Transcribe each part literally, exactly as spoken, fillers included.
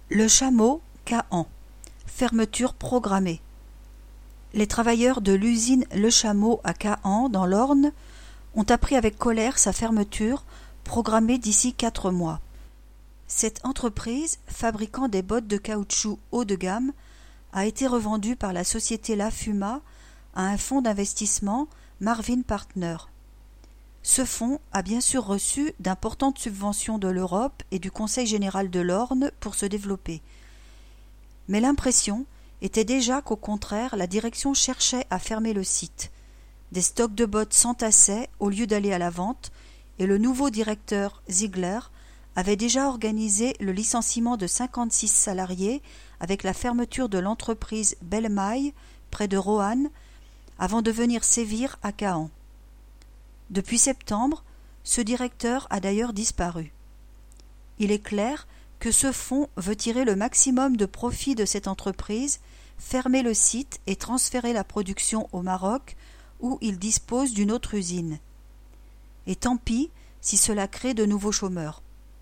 Le Chameau, Caen. Fermeture programmée. Les travailleurs de l'usine Le Chameau à Caen, dans l'Orne, ont appris avec colère sa fermeture, programmée d'ici quatre mois. Cette entreprise, fabriquant des bottes de caoutchouc haut de gamme, a été revendue par la société La Fuma à un fonds d'investissement, Marvin Partners. Ce fonds a bien sûr reçu d'importantes subventions de l'Europe et du Conseil général de l'Orne pour se développer. Mais l'impression était déjà qu'au contraire, la direction cherchait à fermer le site. Des stocks de bottes s'entassaient au lieu d'aller à la vente, et le nouveau directeur Ziegler avait déjà organisé le licenciement de cinquante-six salariés avec la fermeture de l'entreprise Bellemaille, près de Roanne, avant de venir sévir à Caen. Depuis septembre, ce directeur a d'ailleurs disparu. Il est clair que ce fonds veut tirer le maximum de profit de cette entreprise, fermer le site et transférer la production au Maroc, où il dispose d'une autre usine. Et tant pis si cela crée de nouveaux chômeurs.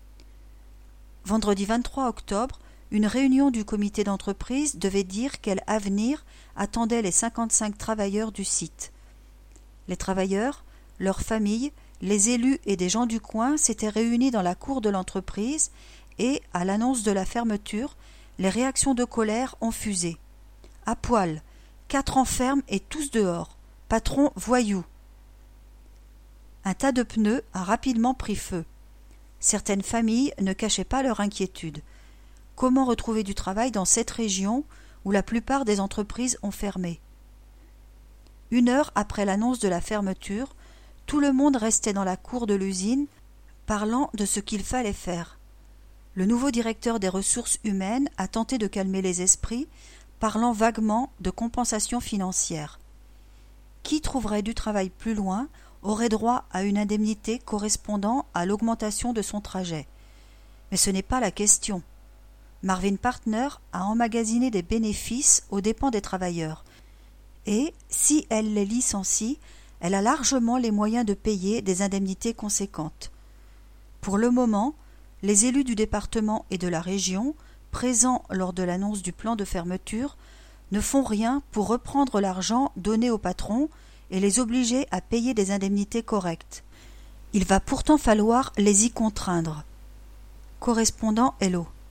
Vendredi vingt-trois octobre, une réunion du comité d'entreprise devait dire quel avenir attendait les cinquante-cinq travailleurs du site. Les travailleurs, leurs familles, les élus et des gens du coin s'étaient réunis dans la cour de l'entreprise et, à l'annonce de la fermeture, les réactions de colère ont fusé. À poil, quatre en ferme et tous dehors. Patron voyou. Un tas de pneus a rapidement pris feu. Certaines familles ne cachaient pas leur inquiétude. Comment retrouver du travail dans cette région où la plupart des entreprises ont fermé? Une heure après l'annonce de la fermeture, tout le monde restait dans la cour de l'usine, parlant de ce qu'il fallait faire. Le nouveau directeur des ressources humaines a tenté de calmer les esprits, parlant vaguement de compensation financière. Qui trouverait du travail plus loin aurait droit à une indemnité correspondant à l'augmentation de son trajet. Mais ce n'est pas la question. Marvin Partners a emmagasiné des bénéfices aux dépens des travailleurs. Et, si elle les licencie, elle a largement les moyens de payer des indemnités conséquentes. Pour le moment, les élus du département et de la région, présents lors de l'annonce du plan de fermeture, ne font rien pour reprendre l'argent donné aux patrons et les obliger à payer des indemnités correctes. Il va pourtant falloir les y contraindre. Correspondant Hello.